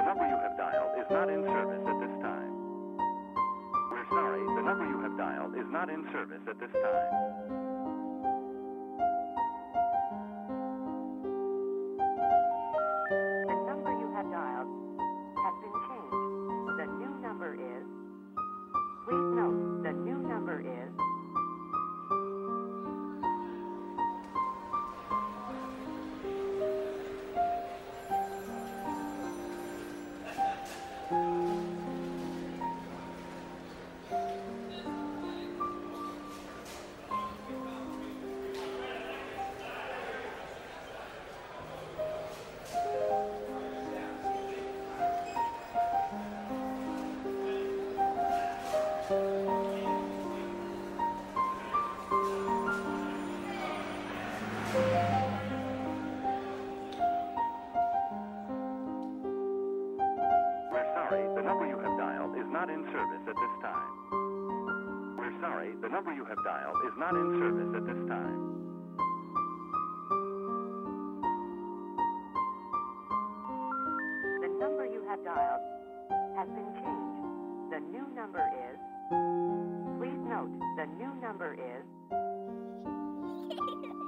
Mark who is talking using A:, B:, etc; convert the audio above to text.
A: number you have dialed is not in service at this time. We're sorry, the number you have dialed is not in service at this time.
B: The number you have dialed has been changed. The new number is... Please note, the new number is...
A: The number you have dialed is not in service at this time. We're sorry, the number you have dialed is not in service at this time.
B: The number you have dialed has been changed. The new number is... Please note, the new number is...